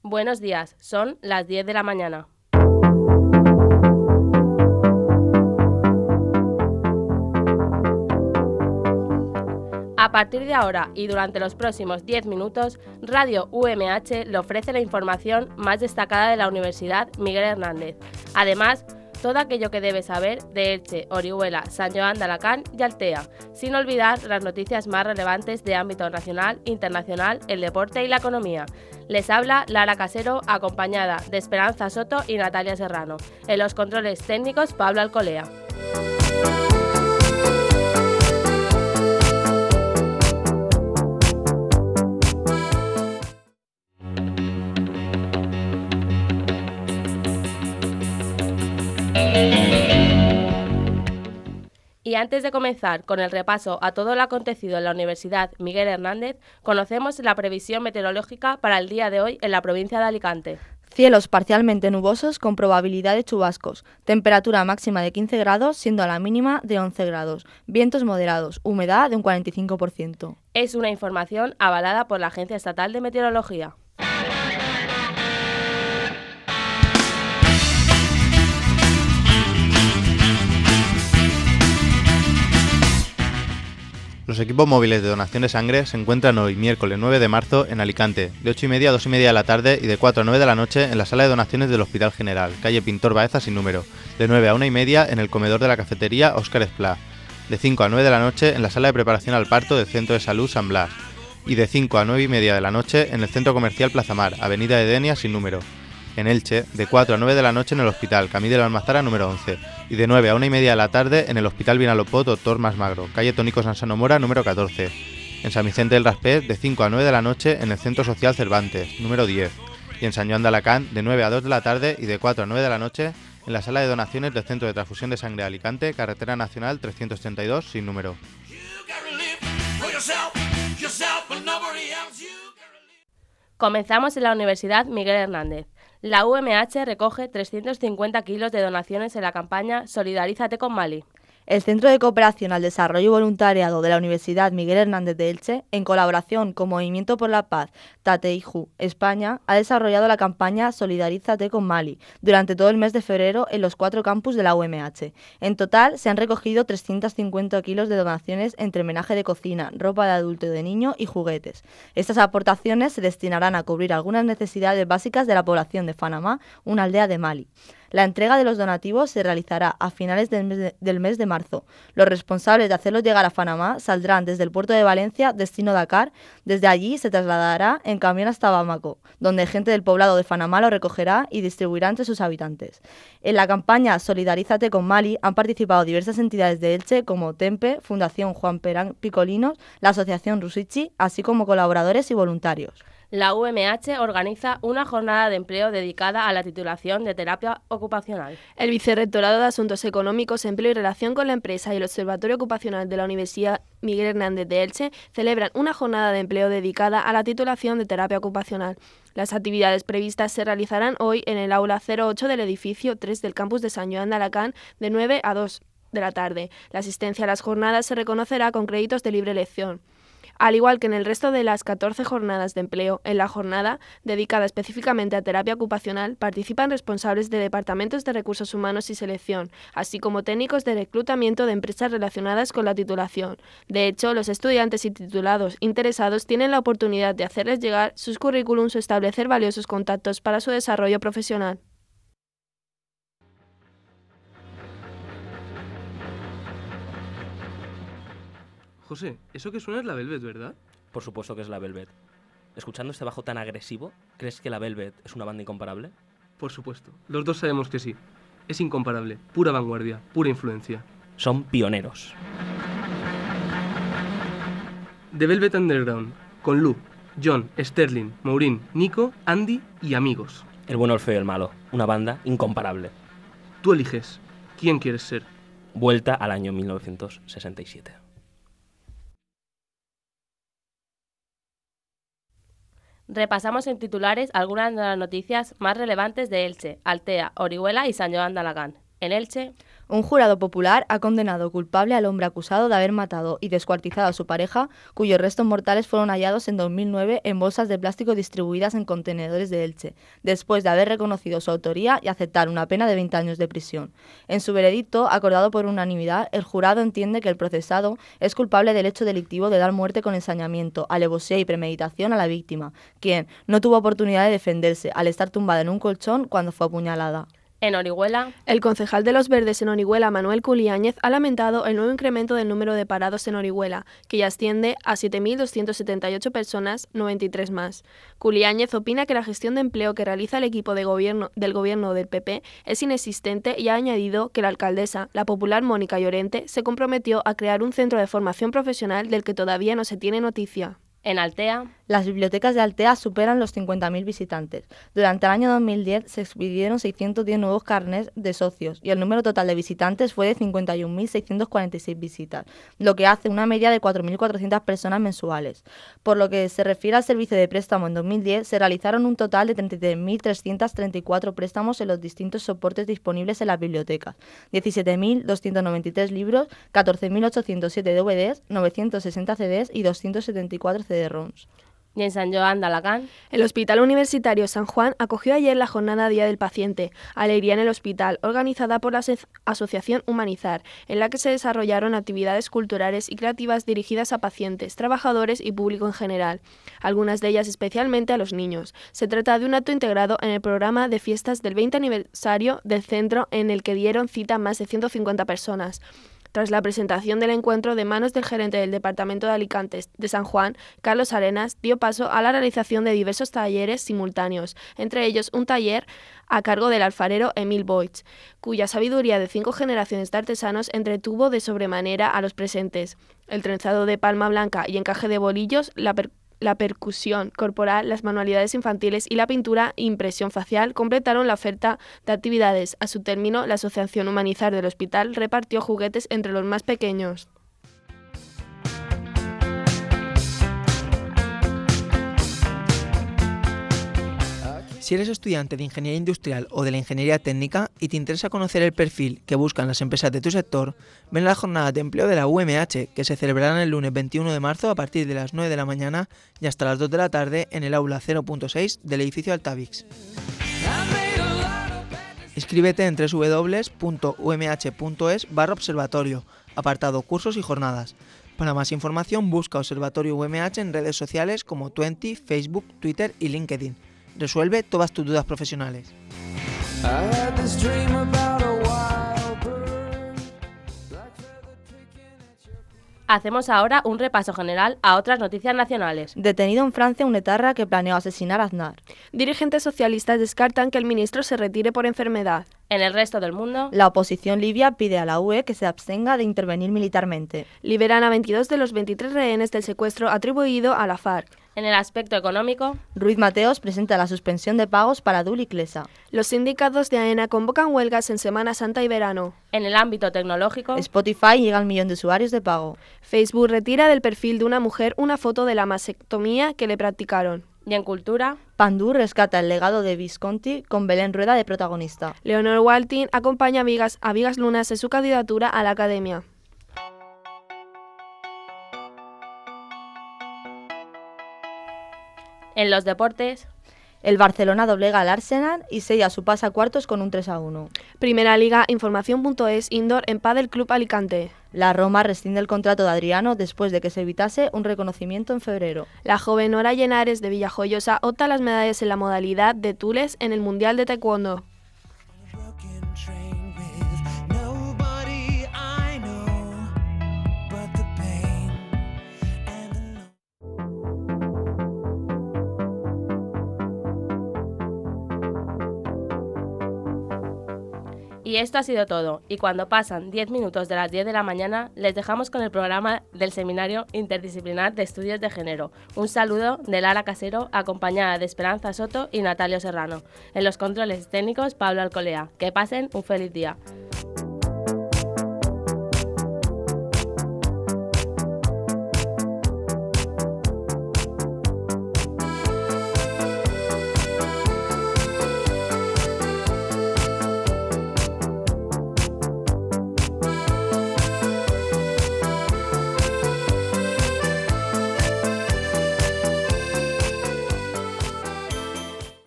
Buenos días, son las 10 de la mañana. A partir de ahora y durante los próximos 10 minutos, Radio UMH le ofrece la información más destacada de la Universidad Miguel Hernández. Además, todo aquello que debes saber de Elche, Orihuela, San Joan de Alacant y Altea, sin olvidar las noticias más relevantes de ámbito nacional, internacional, el deporte y la economía. Les habla Lara Casero, acompañada de Esperanza Soto y Natalia Serrano. En los controles técnicos, Pablo Alcolea. Y antes de comenzar con el repaso a todo lo acontecido en la Universidad Miguel Hernández, conocemos la previsión meteorológica para el día de hoy en la provincia de Alicante. Cielos parcialmente nubosos con probabilidad de chubascos. Temperatura máxima de 15 grados, siendo la mínima de 11 grados. Vientos moderados. Humedad de un 45%. Es una información avalada por la Agencia Estatal de Meteorología. Los equipos móviles de donación de sangre se encuentran hoy, miércoles 9 de marzo, en Alicante, de 8:30 a 2:30 de la tarde y de 4 a 9 de la noche en la sala de donaciones del Hospital General, calle Pintor Baeza sin número, de 9 a 1:30 en el comedor de la cafetería Óscar Esplá, de 5 a 9 de la noche en la sala de preparación al parto del Centro de Salud San Blas, y de 5 a 9:30 de la noche en el Centro Comercial Plaza Mar, Avenida Edenia sin número. En Elche, de 4 a 9 de la noche en el Hospital Camí de la Almazara número 11, y de 9 a 1:30 de la tarde en el Hospital Vinalopó Dr. Mas Magro, calle Tónico Sansano Mora número 14. En San Vicente del Raspet, de 5 a 9 de la noche en el Centro Social Cervantes, número 10. Y en San Joan de Alacant, de 9 a 2 de la tarde y de 4 a 9 de la noche en la sala de donaciones del Centro de Transfusión de Sangre de Alicante, Carretera Nacional 332 sin número. Comenzamos en la Universidad Miguel Hernández. La UMH recoge 350 kilos de donaciones en la campaña Solidarízate con Mali. El Centro de Cooperación al Desarrollo y Voluntariado de la Universidad Miguel Hernández de Elche, en colaboración con Movimiento por la Paz, Tateiju, España, ha desarrollado la campaña Solidarízate con Mali durante todo el mes de febrero en los 4 campus de la UMH. En total, se han recogido 350 kilos de donaciones entre menaje de cocina, ropa de adulto y de niño y juguetes. Estas aportaciones se destinarán a cubrir algunas necesidades básicas de la población de Fanamá, una aldea de Mali. La entrega de los donativos se realizará a finales del mes de marzo. Los responsables de hacerlos llegar a Fanamá saldrán desde el puerto de Valencia, destino Dakar. Desde allí se trasladará en camión hasta Bamako, donde gente del poblado de Fanamá lo recogerá y distribuirá entre sus habitantes. En la campaña Solidarízate con Mali han participado diversas entidades de Elche como Tempe, Fundación Juan Perán Picolinos, la Asociación Rusichi, así como colaboradores y voluntarios. La UMH organiza una jornada de empleo dedicada a la titulación de terapia ocupacional. El Vicerrectorado de Asuntos Económicos, Empleo y Relación con la Empresa y el Observatorio Ocupacional de la Universidad Miguel Hernández de Elche celebran una jornada de empleo dedicada a la titulación de terapia ocupacional. Las actividades previstas se realizarán hoy en el aula 08 del edificio 3 del campus de San Joan de Alacant de 9 a 2 de la tarde. La asistencia a las jornadas se reconocerá con créditos de libre elección. Al igual que en el resto de las 14 jornadas de empleo, en la jornada dedicada específicamente a terapia ocupacional participan responsables de departamentos de recursos humanos y selección, así como técnicos de reclutamiento de empresas relacionadas con la titulación. De hecho, los estudiantes y titulados interesados tienen la oportunidad de hacerles llegar sus currículums o establecer valiosos contactos para su desarrollo profesional. José, eso que suena es la Velvet, ¿verdad? Por supuesto que es la Velvet. Escuchando este bajo tan agresivo, ¿crees que la Velvet es una banda incomparable? Por supuesto, los dos sabemos que sí. Es incomparable, pura vanguardia, pura influencia. Son pioneros. The Velvet Underground, con Lou, John, Sterling, Maureen, Nico, Andy y amigos. El bueno, el feo y el malo. Una banda incomparable. Tú eliges. ¿Quién quieres ser? Vuelta al año 1967. Repasamos en titulares algunas de las noticias más relevantes de Elche, Altea, Orihuela y San Joan de Alacant. En Elche, Un jurado popular ha condenado culpable al hombre acusado de haber matado y descuartizado a su pareja, cuyos restos mortales fueron hallados en 2009 en bolsas de plástico distribuidas en contenedores de Elche, después de haber reconocido su autoría y aceptar una pena de 20 años de prisión. En su veredicto, acordado por unanimidad, el jurado entiende que el procesado es culpable del hecho delictivo de dar muerte con ensañamiento, alevosía y premeditación a la víctima, quien no tuvo oportunidad de defenderse al estar tumbada en un colchón cuando fue apuñalada. En Orihuela, el concejal de Los Verdes en Orihuela, Manuel Culiáñez, ha lamentado el nuevo incremento del número de parados en Orihuela, que ya asciende a 7.278 personas, 93 más. Culiáñez opina que la gestión de empleo que realiza el equipo del gobierno del PP es inexistente y ha añadido que la alcaldesa, la popular Mónica Llorente, se comprometió a crear un centro de formación profesional del que todavía no se tiene noticia. En Altea, las bibliotecas de Altea superan los 50.000 visitantes. Durante el año 2010 se expidieron 610 nuevos carnés de socios y el número total de visitantes fue de 51.646 visitas, lo que hace una media de 4.400 personas mensuales. Por lo que se refiere al servicio de préstamo en 2010, se realizaron un total de 33.334 préstamos en los distintos soportes disponibles en las bibliotecas, 17.293 libros, 14.807 DVDs, 960 CDs y 274 CD-ROMs. Y en Sant Joan d'Alacant, el Hospital Universitario San Juan acogió ayer la Jornada Día del Paciente, Alegría en el Hospital, organizada por la Asociación Humanizar, en la que se desarrollaron actividades culturales y creativas dirigidas a pacientes, trabajadores y público en general, algunas de ellas especialmente a los niños. Se trata de un acto integrado en el programa de fiestas del 20 aniversario del centro, en el que dieron cita más de 150 personas. Tras la presentación del encuentro de manos del gerente del Departamento de Alicante de San Juan, Carlos Arenas, dio paso a la realización de diversos talleres simultáneos, entre ellos un taller a cargo del alfarero Emil Boich, cuya sabiduría de 5 generaciones de artesanos entretuvo de sobremanera a los presentes. El trenzado de palma blanca y encaje de bolillos, la percusión corporal, las manualidades infantiles y la pintura e impresión facial completaron la oferta de actividades. A su término, la Asociación Humanizar del Hospital repartió juguetes entre los más pequeños. Si eres estudiante de Ingeniería Industrial o de la Ingeniería Técnica y te interesa conocer el perfil que buscan las empresas de tu sector, ven a la jornada de empleo de la UMH, que se celebrarán el lunes 21 de marzo a partir de las 9 de la mañana y hasta las 2 de la tarde en el aula 0.6 del edificio Altavix. Inscríbete en www.umh.es/observatorio, apartado cursos y jornadas. Para más información busca Observatorio UMH en redes sociales como Twenty, Facebook, Twitter y LinkedIn. Resuelve todas tus dudas profesionales. hacemos ahora un repaso general a otras noticias nacionales. Detenido en Francia un etarra que planeó asesinar a Aznar. Dirigentes socialistas descartan que el ministro se retire por enfermedad. En el resto del mundo, La oposición libia pide a la UE que se abstenga de intervenir militarmente. Liberan a 22 de los 23 rehenes del secuestro atribuido a la FARC. en el aspecto económico, Ruiz Mateos presenta la suspensión de pagos para Dul y Clesa. Los sindicatos de AENA convocan huelgas en Semana Santa y verano. en el ámbito tecnológico, Spotify llega al 1 millón de usuarios de pago. Facebook retira del perfil de una mujer una foto de la mastectomía que le practicaron. y en cultura, Pandú rescata el legado de Visconti con Belén Rueda de protagonista. Leonor Waltin acompaña a Vigas Lunas en su candidatura a la Academia. en los deportes, El Barcelona doblega al Arsenal y sella su pase a cuartos con un 3-1. Primera Liga, Información.es, Indoor en Padel Club Alicante. La Roma rescinde el contrato de Adriano después de que se evitase un reconocimiento en febrero. La joven Nora Llenares de Villajoyosa opta a las medallas en la modalidad de Tules en el Mundial de Taekwondo. Y esto ha sido todo. Y cuando pasan 10 minutos de las 10 de la mañana, les dejamos con el programa del Seminario Interdisciplinar de Estudios de Género. Un saludo de Lara Casero, acompañada de Esperanza Soto y Natalio Serrano. En los controles técnicos, Pablo Alcolea. Que pasen un feliz día.